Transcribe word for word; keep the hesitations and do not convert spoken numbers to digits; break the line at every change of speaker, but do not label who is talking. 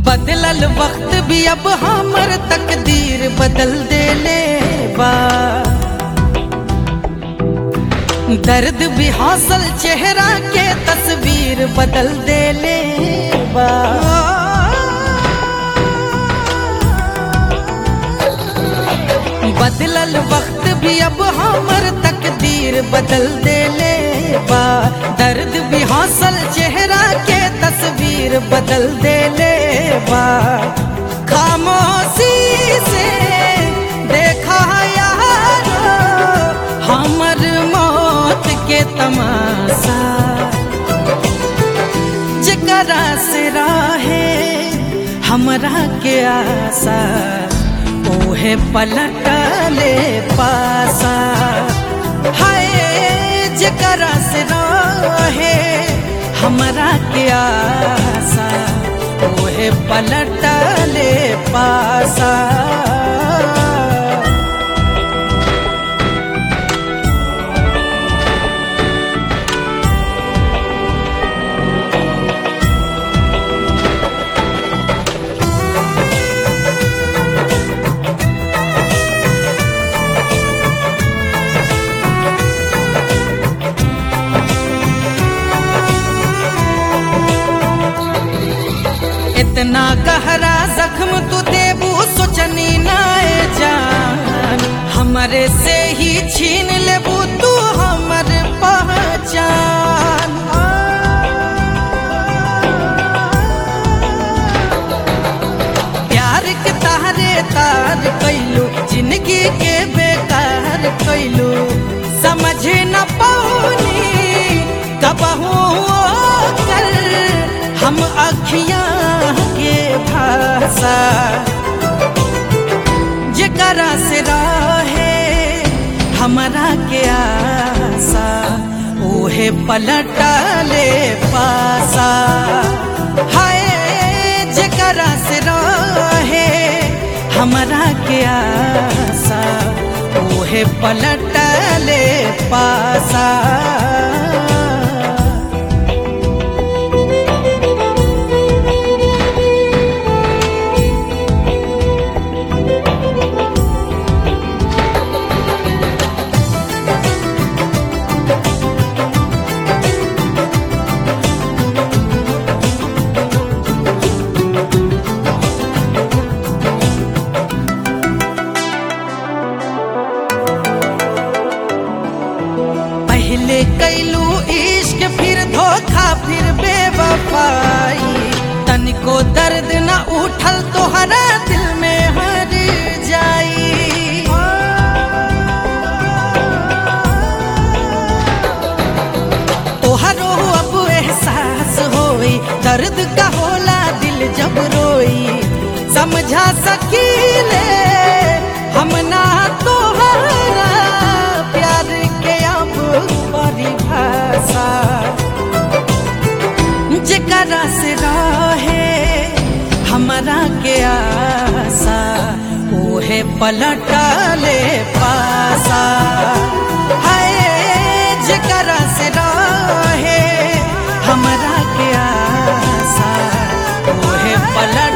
बदलल वक्त भी अब हमर तकदीर बदल देले बा। दर्द भी हौसल चेहरा के तस्वीर बदल देले बा। बदलल वक्त भी अब हमर तकदीर बदल देले बा। दर्द भी हौसल चेहरा के तस्वीर बदल देले बा। खामोशी से देखा यार हमर मौत के तमाशा। जेकरा से राहे हमरा के आशा ओहे पलटले पासा। हाय जेकरा से रहे हमरा के आशा ओहे पलटले पासा। इतना गहरा जख्म तू देबू सोचनी नाए जान। हमरे से ही छीन लेबू तू हमर पहचान। प्यार के तारे तार कैलू जिंदगी के बेकार कैलू। समझ न पौनी कबहू कर हम अखियां के भाषा। जेकरा से रहे हमरा के आशा ओहे पलटले पासा। हाय जेकरा से रहे हमरा के आशा ओहे पलटले पासा। पहले कैलू इश्क फिर धोखा फिर बेवफाई। तनिको दर्द न उठल तोहरा दिल में हर जाई। तोहरो अब एहसास होई दर्द का होला दिल जब रोई। समझा सकीले हम ना तोहरा प्यार के अब परिभाषा। जेकरा से रहे हमरा के आशा ओहे पलटले पासा। हाय जेकरा से रहे हमरा के आशा ओहे पलट